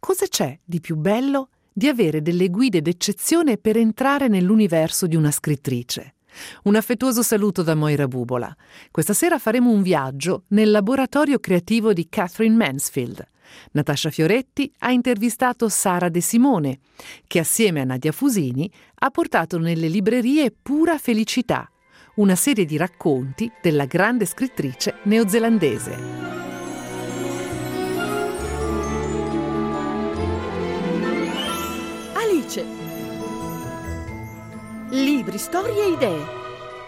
Cosa c'è di più bello di avere delle guide d'eccezione per entrare nell'universo di una scrittrice? Un affettuoso saluto da Moira Bubola. Questa sera faremo un viaggio nel laboratorio creativo di Katherine Mansfield. Natascia Fioretti ha intervistato Sara De Simone, che assieme a Nadia Fusini ha portato nelle librerie Pura Felicità, una serie di racconti della grande scrittrice neozelandese. Alice. Libri, storie e idee.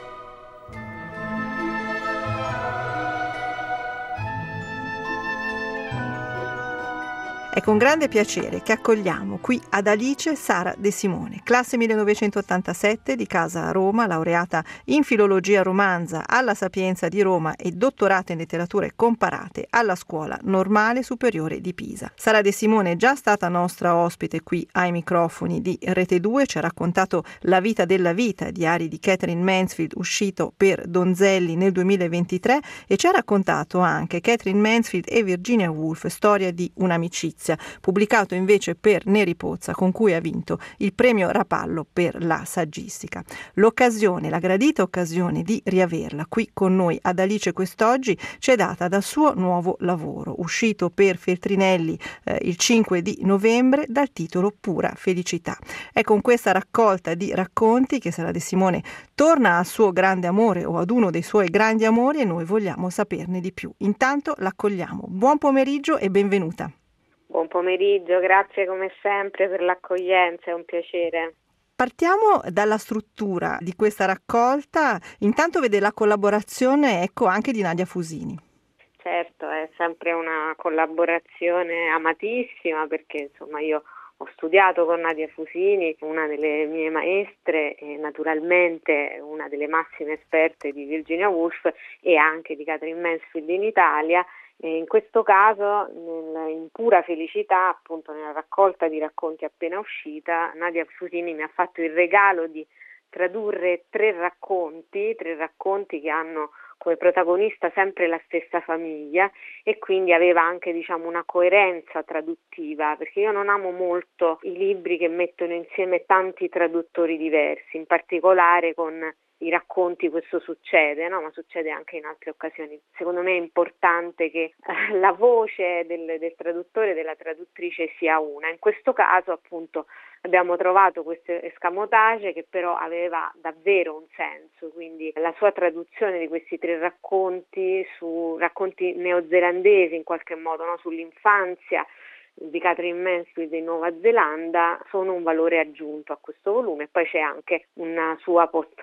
È con grande piacere che accogliamo qui ad Alice Sara De Simone, classe 1987 di casa a Roma, laureata in filologia romanza alla Sapienza di Roma e dottorata in letterature comparate alla Scuola Normale Superiore di Pisa. Sara De Simone è già stata nostra ospite qui ai microfoni di Rete 2, ci ha raccontato La vita della vita, diari di Katherine Mansfield, uscito per Donzelli nel 2023, e ci ha raccontato anche Katherine Mansfield e Virginia Woolf, storia di un'amicizia, pubblicato invece per Neri Pozza, con cui ha vinto il premio Rapallo per la saggistica. L'occasione, la gradita occasione di riaverla qui con noi ad Alice quest'oggi ci è data dal suo nuovo lavoro, uscito per Feltrinelli il 5 di novembre dal titolo Pura Felicità. È con questa raccolta di racconti che Sara De Simone torna al suo grande amore o ad uno dei suoi grandi amori e noi vogliamo saperne di più. Intanto l'accogliamo. Buon pomeriggio e benvenuta. Buon pomeriggio, grazie come sempre per l'accoglienza, è un piacere. Partiamo dalla struttura di questa raccolta. Intanto vede la collaborazione, anche di Nadia Fusini. Certo, è sempre una collaborazione amatissima perché io ho studiato con Nadia Fusini, una delle mie maestre e naturalmente una delle massime esperte di Virginia Woolf e anche di Katherine Mansfield in Italia. E in questo caso, in Pura Felicità, appunto nella raccolta di racconti appena uscita, Nadia Fusini mi ha fatto il regalo di tradurre tre racconti che hanno come protagonista sempre la stessa famiglia e quindi aveva anche una coerenza traduttiva, perché io non amo molto i libri che mettono insieme tanti traduttori diversi, in particolare con i racconti questo succede, no? Ma succede anche in altre occasioni. Secondo me è importante che la voce del traduttore e della traduttrice sia una. In questo caso appunto abbiamo trovato questo escamotage che però aveva davvero un senso, quindi la sua traduzione di questi tre racconti su racconti neozelandesi in qualche modo, no? Sull'infanzia di Katherine Mansfield in Nuova Zelanda sono un valore aggiunto a questo volume e poi c'è anche una sua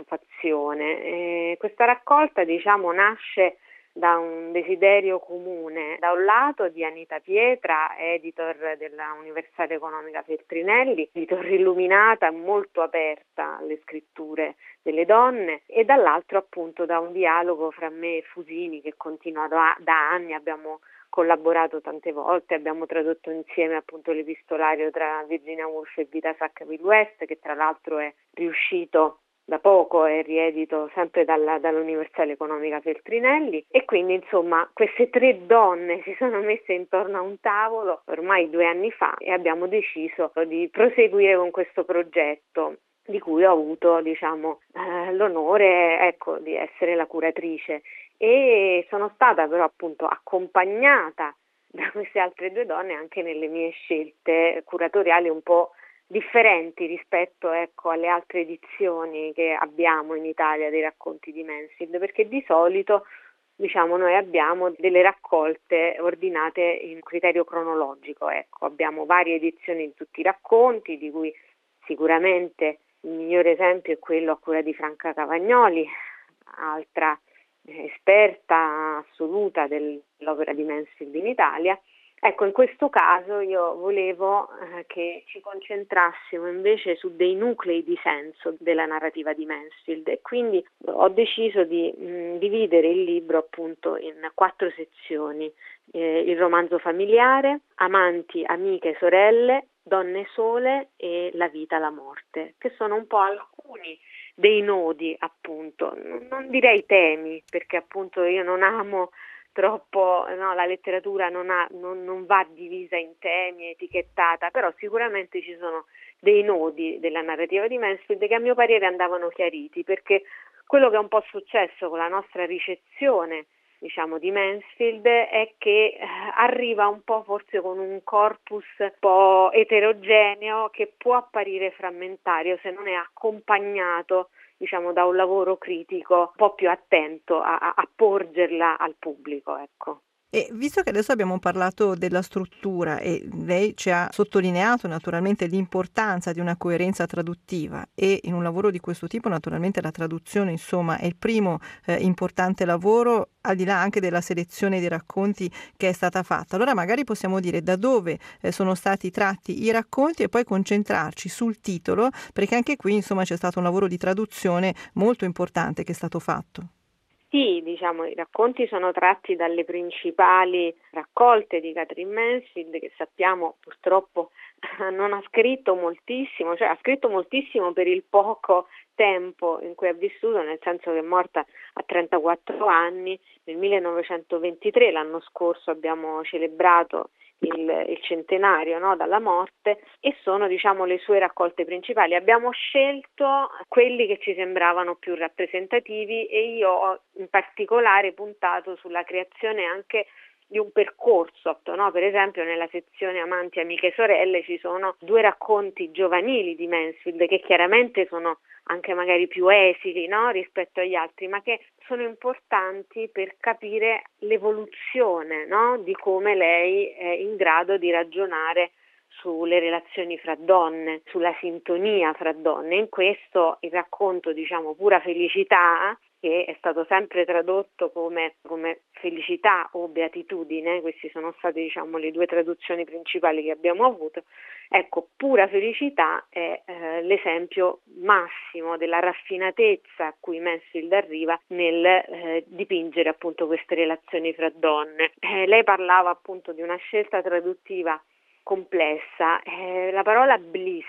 postfazione. Questa raccolta nasce da un desiderio comune, da un lato di Anita Pietra, editor della Universale Economica Feltrinelli, editor illuminata, molto aperta alle scritture delle donne, e dall'altro appunto da un dialogo fra me e Fusini che continua da anni. Abbiamo collaborato tante volte, abbiamo tradotto insieme appunto l'epistolario tra Virginia Woolf e Vita Sackville-West, che tra l'altro è riuscito da poco, è riedito sempre dall'Universale Economica Feltrinelli, e quindi queste tre donne si sono messe intorno a un tavolo ormai 2 anni fa e abbiamo deciso di proseguire con questo progetto di cui ho avuto l'onore di essere la curatrice, e sono stata però appunto accompagnata da queste altre 2 donne anche nelle mie scelte curatoriali un po' differenti rispetto alle altre edizioni che abbiamo in Italia dei racconti di Mansfield, perché di solito noi abbiamo delle raccolte ordinate in criterio cronologico. Abbiamo varie edizioni di tutti i racconti, di cui sicuramente il migliore esempio è quello a cura di Franca Cavagnoli, altra esperta assoluta dell'opera di Mansfield in Italia. In questo caso io volevo che ci concentrassimo invece su dei nuclei di senso della narrativa di Mansfield, e quindi ho deciso di dividere il libro appunto in 4 sezioni: il romanzo familiare, amanti, amiche, sorelle, donne sole e la vita, la morte, che sono un po' alcuni dei nodi, appunto, non direi temi, perché appunto io non amo purtroppo no, la letteratura non va divisa in temi, etichettata, però sicuramente ci sono dei nodi della narrativa di Mansfield che a mio parere andavano chiariti, perché quello che è un po' successo con la nostra ricezione, diciamo, di Mansfield è che arriva un po' forse con un corpus un po' eterogeneo che può apparire frammentario se non è accompagnato, diciamo, da un lavoro critico un po' più attento a porgerla al pubblico, ecco. E visto che adesso abbiamo parlato della struttura e lei ci ha sottolineato naturalmente l'importanza di una coerenza traduttiva e in un lavoro di questo tipo naturalmente la traduzione insomma è il primo importante lavoro al di là anche della selezione dei racconti che è stata fatta. Allora magari possiamo dire da dove sono stati tratti i racconti e poi concentrarci sul titolo, perché anche qui insomma c'è stato un lavoro di traduzione molto importante che è stato fatto. Sì, diciamo, i racconti sono tratti dalle principali raccolte di Katherine Mansfield, che sappiamo purtroppo non ha scritto moltissimo, cioè ha scritto moltissimo per il poco tempo in cui ha vissuto, nel senso che è morta a 34 anni, nel 1923, l'anno scorso abbiamo celebrato il centenario, no, dalla morte, e sono, diciamo, le sue raccolte principali. Abbiamo scelto quelli che ci sembravano più rappresentativi e io ho in particolare puntato sulla creazione anche di un percorso, no? Per esempio nella sezione Amanti, Amiche e Sorelle ci sono 2 racconti giovanili di Mansfield che chiaramente sono anche magari più esili, no? Rispetto agli altri, ma che sono importanti per capire l'evoluzione, no? Di come lei è in grado di ragionare sulle relazioni fra donne, sulla sintonia fra donne. In questo il racconto, diciamo, Pura felicità, che è stato sempre tradotto come felicità o beatitudine, queste sono state, diciamo, le 2 traduzioni principali che abbiamo avuto. Ecco, Pura felicità è l'esempio massimo della raffinatezza a cui Mansfield arriva nel dipingere appunto queste relazioni fra donne. Lei parlava appunto di una scelta traduttiva complessa. La parola bliss,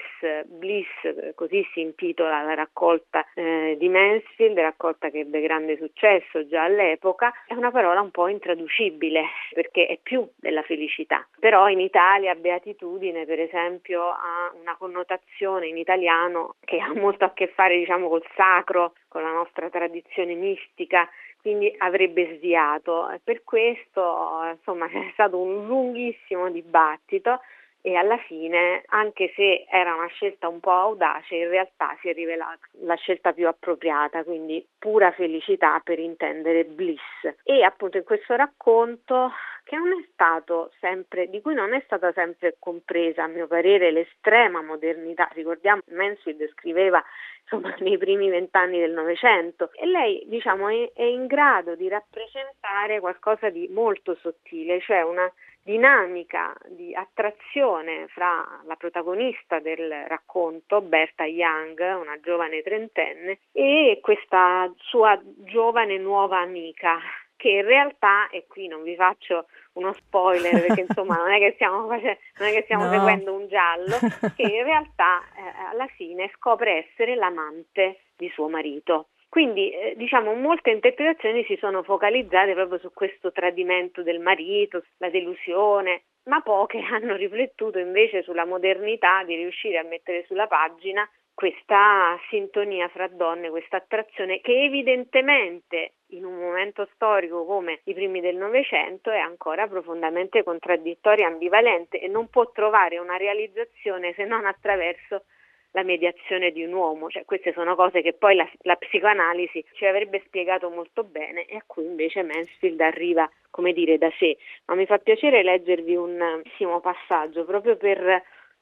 così si intitola la raccolta di Mansfield, raccolta che ebbe grande successo già all'epoca, è una parola un po' intraducibile perché è più della felicità. Però in Italia beatitudine, per esempio, ha una connotazione in italiano che ha molto a che fare, diciamo, col sacro, con la nostra tradizione mistica, quindi avrebbe sviato. Per questo, insomma, c'è stato un lunghissimo dibattito e alla fine, anche se era una scelta un po' audace, in realtà si è rivelata la scelta più appropriata, quindi Pura felicità per intendere bliss. E appunto in questo racconto, che non è stato sempre, di cui non è stata sempre compresa, a mio parere, l'estrema modernità. Ricordiamo, Mansfield scriveva insomma nei primi 20 anni del Novecento e lei, diciamo, è in grado di rappresentare qualcosa di molto sottile, cioè una dinamica di attrazione fra la protagonista del racconto, Berta Young, una giovane trentenne, e questa sua giovane nuova amica, che in realtà, e qui non vi faccio uno spoiler perché insomma non è che stiamo no. seguendo un giallo, che in realtà alla fine scopre essere l'amante di suo marito. Quindi diciamo molte interpretazioni si sono focalizzate proprio su questo tradimento del marito, la delusione, ma poche hanno riflettuto invece sulla modernità di riuscire a mettere sulla pagina questa sintonia fra donne, questa attrazione che evidentemente in un momento storico come i primi del Novecento è ancora profondamente contraddittoria e ambivalente e non può trovare una realizzazione se non attraverso la mediazione di un uomo. Cioè, queste sono cose che poi la psicoanalisi ci avrebbe spiegato molto bene e a cui invece Mansfield arriva, come dire, da sé. Ma mi fa piacere leggervi un bellissimo passaggio proprio per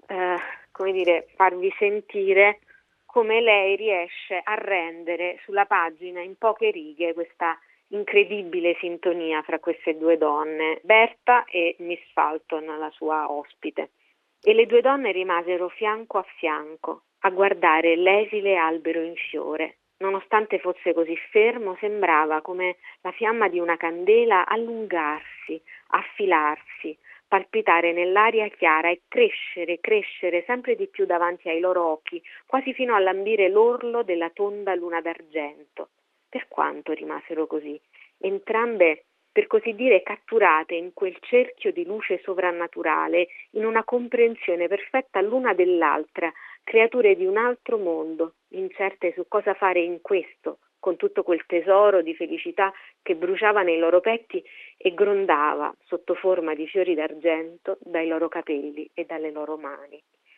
come dire, farvi sentire come lei riesce a rendere sulla pagina in poche righe questa incredibile sintonia fra queste 2 donne, Berta e Miss Fulton, la sua ospite. E le 2 donne rimasero fianco a fianco a guardare l'esile albero in fiore. Nonostante fosse così fermo, sembrava come la fiamma di una candela allungarsi, affilarsi, palpitare nell'aria chiara e crescere sempre di più davanti ai loro occhi, quasi fino a lambire l'orlo della tonda luna d'argento. Per quanto rimasero così? Entrambe per così dire catturate in quel cerchio di luce sovrannaturale, in una comprensione perfetta l'una dell'altra, creature di un altro mondo, incerte su cosa fare in questo, con tutto quel tesoro di felicità che bruciava nei loro petti e grondava sotto forma di fiori d'argento dai loro capelli e dalle loro mani.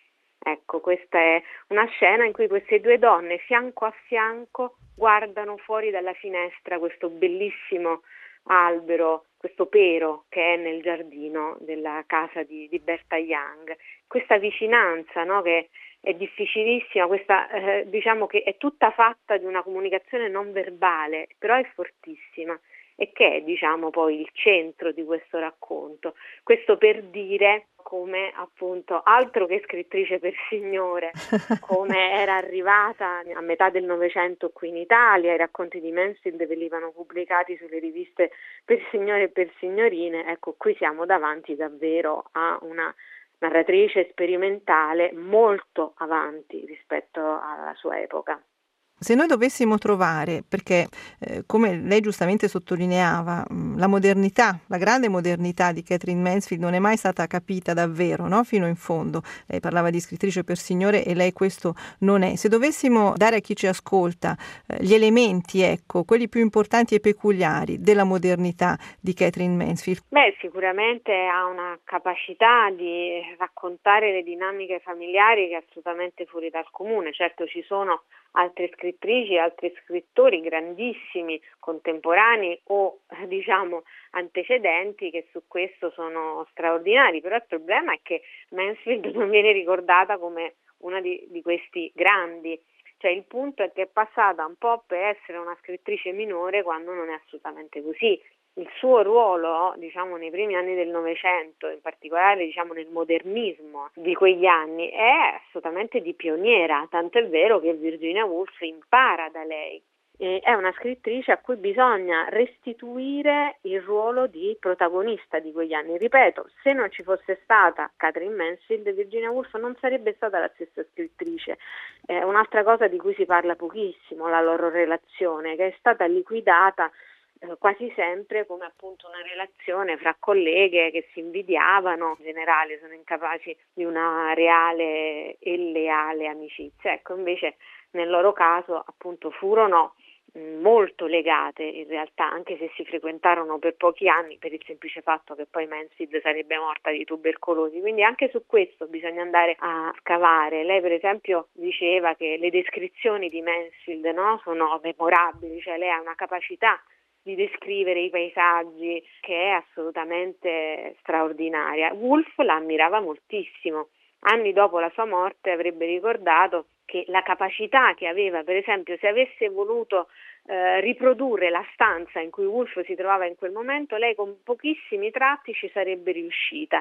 Ecco, questa è una scena in cui queste due donne, fianco a fianco, guardano fuori dalla finestra questo bellissimo albero, questo pero che è nel giardino della casa di Berta Young. Questa vicinanza, no, che è difficilissima, questa diciamo che è tutta fatta di una comunicazione non verbale, però è fortissima e che è, diciamo, poi il centro di questo racconto. Questo per dire come, appunto, altro che scrittrice per signore, come era arrivata a metà del Novecento qui in Italia. I racconti di Mansfield venivano pubblicati sulle riviste per signore e per signorine. Ecco, qui siamo davanti davvero a una narratrice sperimentale molto avanti rispetto alla sua epoca. Se noi dovessimo trovare, perché come lei giustamente sottolineava, la modernità, la grande modernità di Katherine Mansfield non è mai stata capita davvero, no? Fino in fondo. Lei parlava di scrittrice per signore e lei questo non è. Se dovessimo dare a chi ci ascolta gli elementi, ecco, quelli più importanti e peculiari della modernità di Katherine Mansfield. Sicuramente ha una capacità di raccontare le dinamiche familiari che è assolutamente fuori dal comune. Certo, ci sono altre scrittrici, altri scrittori grandissimi, contemporanei o diciamo antecedenti, che su questo sono straordinari, però il problema è che Mansfield non viene ricordata come una di questi grandi. Cioè il punto è che è passata un po' per essere una scrittrice minore quando non è assolutamente così. Il suo ruolo, diciamo, nei primi anni del Novecento, in particolare, diciamo, nel modernismo di quegli anni, è assolutamente di pioniera, tanto è vero che Virginia Woolf impara da lei. È una scrittrice a cui bisogna restituire il ruolo di protagonista di quegli anni. Ripeto, se non ci fosse stata Katherine Mansfield, Virginia Woolf non sarebbe stata la stessa scrittrice. Un'altra cosa di cui si parla pochissimo, la loro relazione, che è stata liquidata quasi sempre come appunto una relazione fra colleghe che si invidiavano, in generale sono incapaci di una reale e leale amicizia. Ecco, invece nel loro caso appunto furono molto legate in realtà, anche se si frequentarono per pochi anni, per il semplice fatto che poi Mansfield sarebbe morta di tubercolosi. Quindi anche su questo bisogna andare a scavare. Lei per esempio diceva che le descrizioni di Mansfield, no, sono memorabili, cioè lei ha una capacità di descrivere i paesaggi che è assolutamente straordinaria. Woolf la ammirava moltissimo. Anni dopo la sua morte avrebbe ricordato che la capacità che aveva, per esempio, se avesse voluto riprodurre la stanza in cui Woolf si trovava in quel momento, lei con pochissimi tratti ci sarebbe riuscita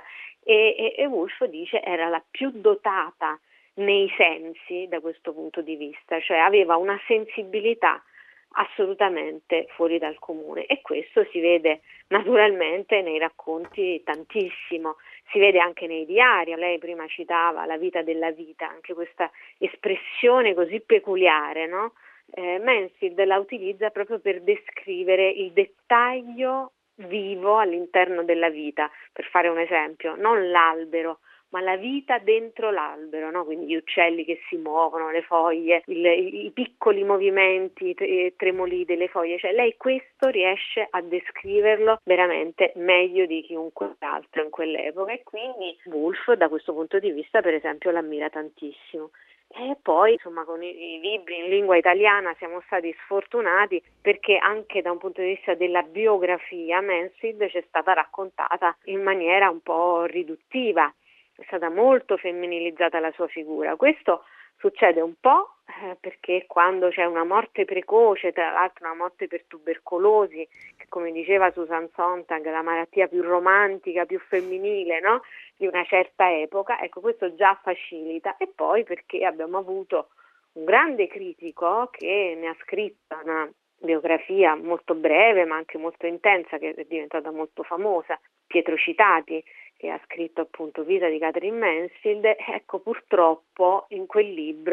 e Woolf dice era la più dotata nei sensi da questo punto di vista, cioè aveva una sensibilità assolutamente fuori dal comune e questo si vede naturalmente nei racconti tantissimo, si vede anche nei diari. Lei prima citava La vita della vita, anche questa espressione così peculiare, no? Mansfield la utilizza proprio per descrivere il dettaglio vivo all'interno della vita, per fare un esempio, non l'albero, ma la vita dentro l'albero, no? Quindi gli uccelli che si muovono, le foglie, i piccoli movimenti tremoli delle foglie, cioè lei questo riesce a descriverlo veramente meglio di chiunque altro in quell'epoca e quindi Woolf da questo punto di vista per esempio l'ammira tantissimo. E poi insomma con i libri in lingua italiana siamo stati sfortunati perché anche da un punto di vista della biografia Mansfield ci è stata raccontata in maniera un po' riduttiva. È stata molto femminilizzata la sua figura. Questo succede un po' perché quando c'è una morte precoce, tra l'altro una morte per tubercolosi, che come diceva Susan Sontag, la malattia più romantica, più femminile, no? Di una certa epoca, ecco questo già facilita. E poi perché abbiamo avuto un grande critico che ne ha scritto una biografia molto breve ma anche molto intensa, che è diventata molto famosa, Pietro Citati, che ha scritto appunto Vita di Katherine Mansfield. Ecco, purtroppo in quel libro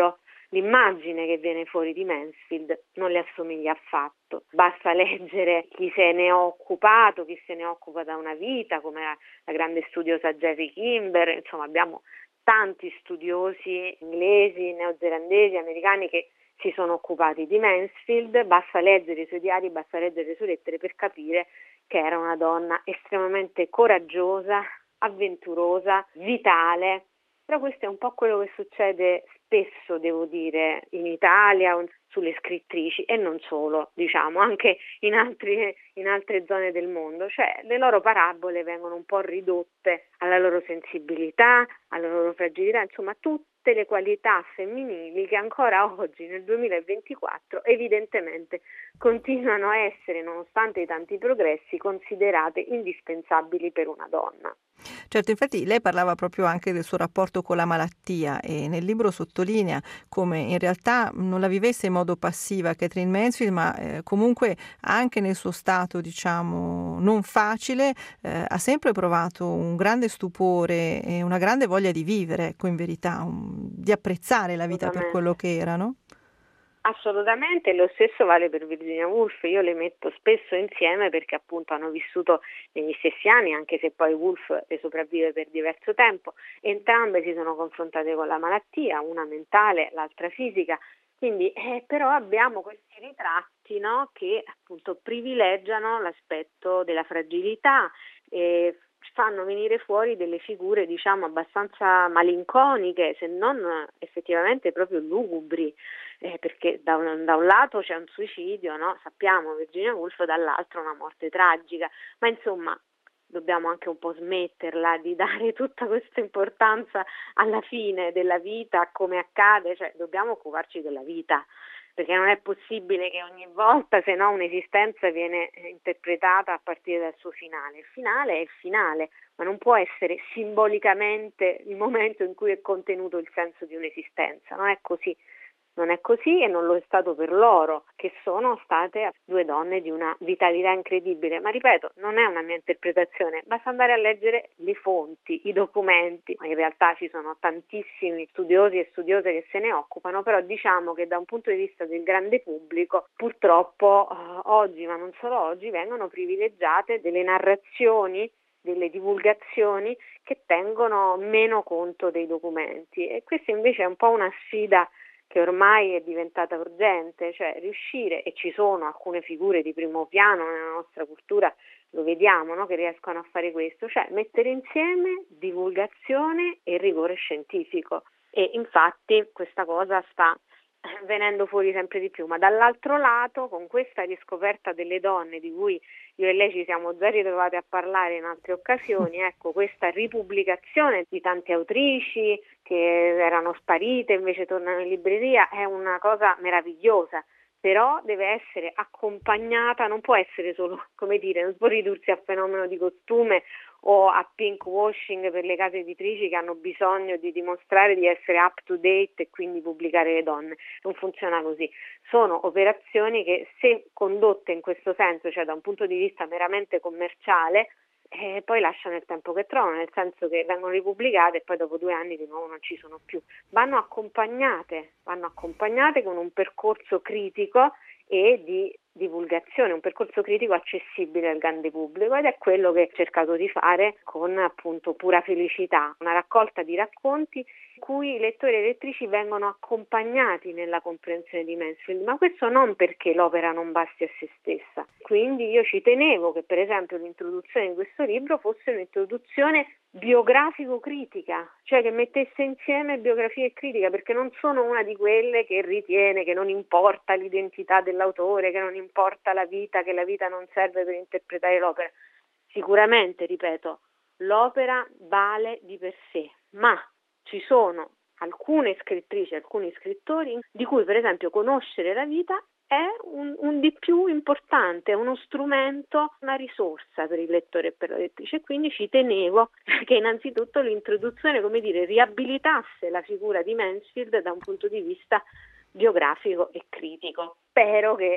l'immagine che viene fuori di Mansfield non le assomiglia affatto. Basta leggere chi se ne è occupato, chi se ne occupa da una vita, come la grande studiosa Jerry Kimber, insomma abbiamo tanti studiosi inglesi, neozelandesi, americani che si sono occupati di Mansfield. Basta leggere i suoi diari, basta leggere le sue lettere per capire che era una donna estremamente coraggiosa, avventurosa, vitale. Però questo è un po' quello che succede spesso, devo dire, in Italia, sulle scrittrici e non solo, diciamo, anche in altre zone del mondo. Cioè le loro parabole vengono un po' ridotte alla loro sensibilità, alla loro fragilità, insomma tutte le qualità femminili che ancora oggi, nel 2024, evidentemente continuano a essere, nonostante i tanti progressi, considerate indispensabili per una donna. Certo, infatti lei parlava proprio anche del suo rapporto con la malattia e nel libro sottolinea come in realtà non la vivesse in modo passiva Catherine Mansfield, ma comunque anche nel suo stato, diciamo, non facile, ha sempre provato un grande stupore e una grande voglia di vivere, ecco, in verità, di apprezzare la vita per quello che era, no? Assolutamente, lo stesso vale per Virginia Woolf. Io le metto spesso insieme perché appunto hanno vissuto negli stessi anni, anche se poi Woolf le sopravvive per diverso tempo. Entrambe si sono confrontate con la malattia, una mentale, l'altra fisica. Quindi però abbiamo questi ritratti, no, che appunto privilegiano l'aspetto della fragilità e fanno venire fuori delle figure, diciamo, abbastanza malinconiche, se non effettivamente proprio lugubri, perché da un lato c'è un suicidio, no? Sappiamo Virginia Woolf, dall'altro una morte tragica, ma insomma dobbiamo anche un po' smetterla di dare tutta questa importanza alla fine della vita, come accade, cioè dobbiamo occuparci della vita, perché non è possibile che ogni volta, se no, un'esistenza viene interpretata a partire dal suo finale. Il finale è il finale, ma non può essere simbolicamente il momento in cui è contenuto il senso di un'esistenza, non è così. Non è così e non lo è stato per loro, che sono state due donne di una vitalità incredibile. Ma ripeto, non è una mia interpretazione, basta andare a leggere le fonti, i documenti. In realtà ci sono tantissimi studiosi e studiose che se ne occupano, però diciamo che da un punto di vista del grande pubblico, purtroppo oggi, ma non solo oggi, vengono privilegiate delle narrazioni, delle divulgazioni che tengono meno conto dei documenti. E questa invece è un po' una sfida che ormai è diventata urgente, cioè riuscire, e ci sono alcune figure di primo piano nella nostra cultura, lo vediamo, no, che riescono a fare questo, cioè mettere insieme divulgazione e rigore scientifico. E infatti questa cosa sta venendo fuori sempre di più, ma dall'altro lato, con questa riscoperta delle donne di cui io e lei ci siamo già ritrovate a parlare in altre occasioni, ecco, questa ripubblicazione di tante autrici che erano sparite invece tornano in libreria è una cosa meravigliosa, però deve essere accompagnata, non può essere solo, come dire, non può ridursi a fenomeno di costume o a pink washing per le case editrici che hanno bisogno di dimostrare di essere up to date e quindi pubblicare le donne. Non funziona così. Sono operazioni che, se condotte in questo senso, cioè da un punto di vista meramente commerciale, poi lasciano il tempo che trovano, nel senso che vengono ripubblicate e poi dopo 2 anni di nuovo non ci sono più. Vanno accompagnate con un percorso critico e di divulgazione, un percorso critico accessibile al grande pubblico, ed è quello che ho cercato di fare con appunto Pura Felicità, una raccolta di racconti in cui i lettori e lettrici vengono accompagnati nella comprensione di Mansfield, ma questo non perché l'opera non basti a se stessa. Quindi io ci tenevo che per esempio l'introduzione di questo libro fosse un'introduzione biografico-critica, cioè che mettesse insieme biografia e critica, perché non sono una di quelle che ritiene che non importa l'identità dell'autore, che non importa la vita, che la vita non serve per interpretare l'opera. Sicuramente, ripeto, l'opera vale di per sé, ma ci sono alcune scrittrici, alcuni scrittori di cui per esempio conoscere la vita è un di più importante, è uno strumento, una risorsa per il lettore e per la lettrice, e quindi ci tenevo che innanzitutto l'introduzione, come dire, riabilitasse la figura di Mansfield da un punto di vista biografico e critico. Spero che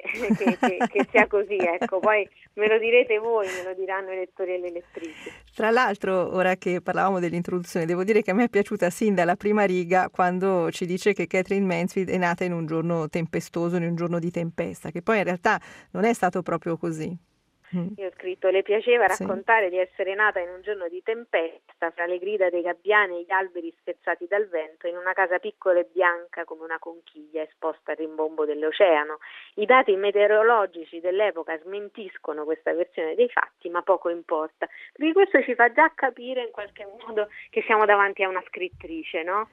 sia così, ecco. Poi me lo direte voi, me lo diranno i lettori e le lettrici. Tra l'altro, ora che parlavamo dell'introduzione, devo dire che a me è piaciuta sin dalla prima riga quando ci dice che Katherine Mansfield è nata in un giorno tempestoso, in un giorno di tempesta, che poi in realtà non è stato proprio così. Io ho scritto: le piaceva raccontare di essere nata in un giorno di tempesta, fra le grida dei gabbiani e gli alberi spezzati dal vento, in una casa piccola e bianca come una conchiglia esposta al rimbombo dell'oceano. I dati meteorologici dell'epoca smentiscono questa versione dei fatti, ma poco importa, perché questo ci fa già capire in qualche modo che siamo davanti a una scrittrice, no?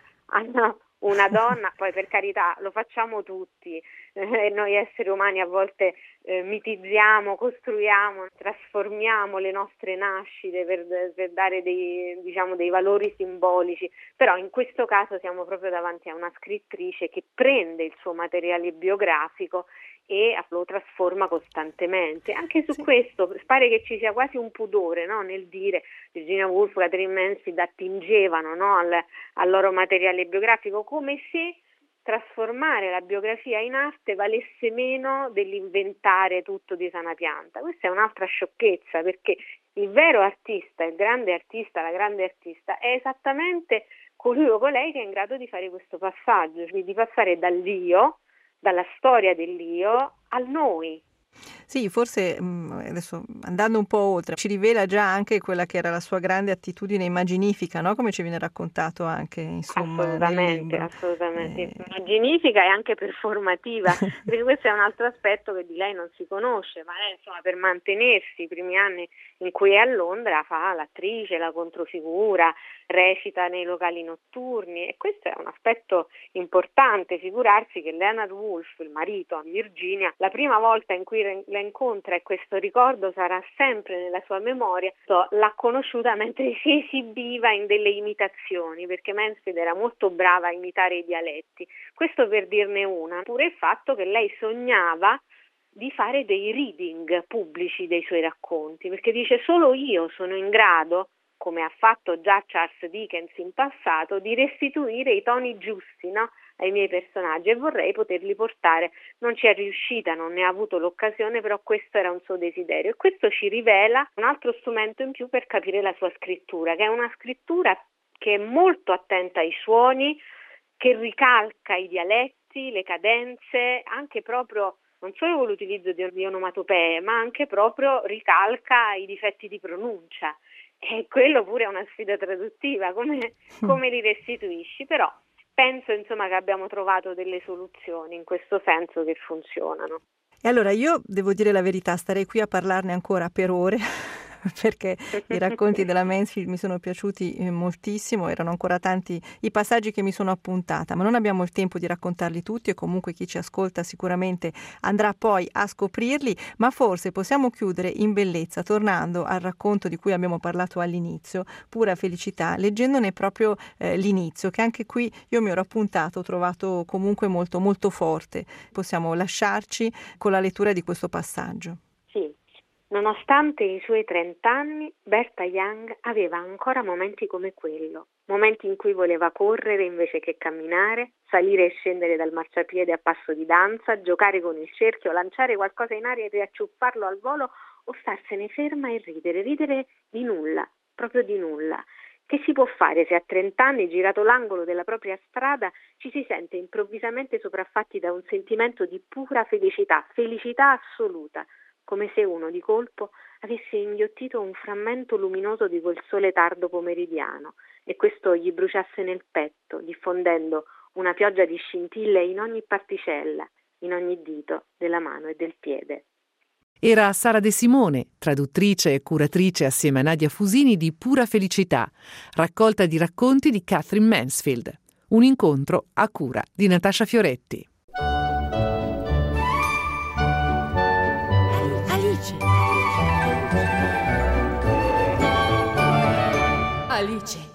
Una donna, poi per carità lo facciamo tutti, noi esseri umani a volte mitizziamo, costruiamo, trasformiamo le nostre nascite per dare dei valori simbolici, però in questo caso siamo proprio davanti a una scrittrice che prende il suo materiale biografico e lo trasforma costantemente. Anche su questo pare che ci sia quasi un pudore, no? Nel dire Virginia Woolf, Katherine Mansfield attingevano, no? al loro materiale biografico, come se trasformare la biografia in arte valesse meno dell'inventare tutto di sana pianta. Questa è un'altra sciocchezza, perché il vero artista, il grande artista, la grande artista è esattamente colui o colei che è in grado di fare questo passaggio, di passare dall'io, dalla storia dell'io al noi. Sì, forse adesso andando un po' oltre, ci rivela già anche quella che era la sua grande attitudine immaginifica, no? Come ci viene raccontato anche, insomma, assolutamente. Immaginifica e anche performativa, perché questo è un altro aspetto che di lei non si conosce, ma lei, insomma, per mantenersi i primi anni in cui è a Londra fa l'attrice, la controfigura, recita nei locali notturni, e questo è un aspetto importante. Figurarsi che Leonard Woolf, il marito di Virginia, la prima volta in cui la incontra, e questo ricordo sarà sempre nella sua memoria, l'ha conosciuta mentre si esibiva in delle imitazioni, perché Mansfield era molto brava a imitare i dialetti. Questo per dirne una, pure il fatto che lei sognava di fare dei reading pubblici dei suoi racconti, perché dice: solo io sono in grado, come ha fatto già Charles Dickens in passato, di restituire i toni giusti, no? ai miei personaggi, e vorrei poterli portare. Non ci è riuscita, non ne ha avuto l'occasione, però questo era un suo desiderio, e questo ci rivela un altro strumento in più per capire la sua scrittura, che è una scrittura che è molto attenta ai suoni, che ricalca i dialetti, le cadenze, anche proprio non solo l'utilizzo di onomatopee, ma anche proprio ricalca i difetti di pronuncia, e quello pure è una sfida traduttiva, come li restituisci. Però penso, insomma, che abbiamo trovato delle soluzioni in questo senso che funzionano. E allora io devo dire la verità, starei qui a parlarne ancora per ore perché i racconti della Mansfield mi sono piaciuti moltissimo, erano ancora tanti i passaggi che mi sono appuntata, ma non abbiamo il tempo di raccontarli tutti, e comunque chi ci ascolta sicuramente andrà poi a scoprirli, ma forse possiamo chiudere in bellezza tornando al racconto di cui abbiamo parlato all'inizio, Pura felicità, leggendone proprio l'inizio, che anche qui io mi ero appuntato, ho trovato comunque molto molto forte. Possiamo lasciarci con la lettura di questo passaggio. Sì. Nonostante i suoi 30 anni, Bertha Young aveva ancora momenti come quello, momenti in cui voleva correre invece che camminare, salire e scendere dal marciapiede a passo di danza, giocare con il cerchio, lanciare qualcosa in aria e riacciuffarlo al volo, o starsene ferma e ridere di nulla, proprio di nulla. Che si può fare se a 30 anni, girato l'angolo della propria strada, ci si sente improvvisamente sopraffatti da un sentimento di pura felicità assoluta, come se uno di colpo avesse inghiottito un frammento luminoso di quel sole tardo pomeridiano, e questo gli bruciasse nel petto, diffondendo una pioggia di scintille in ogni particella, in ogni dito della mano e del piede. Era Sara De Simone, traduttrice e curatrice assieme a Nadia Fusini di Pura felicità, raccolta di racconti di Katherine Mansfield. Un incontro a cura di Natascia Fioretti. Alice.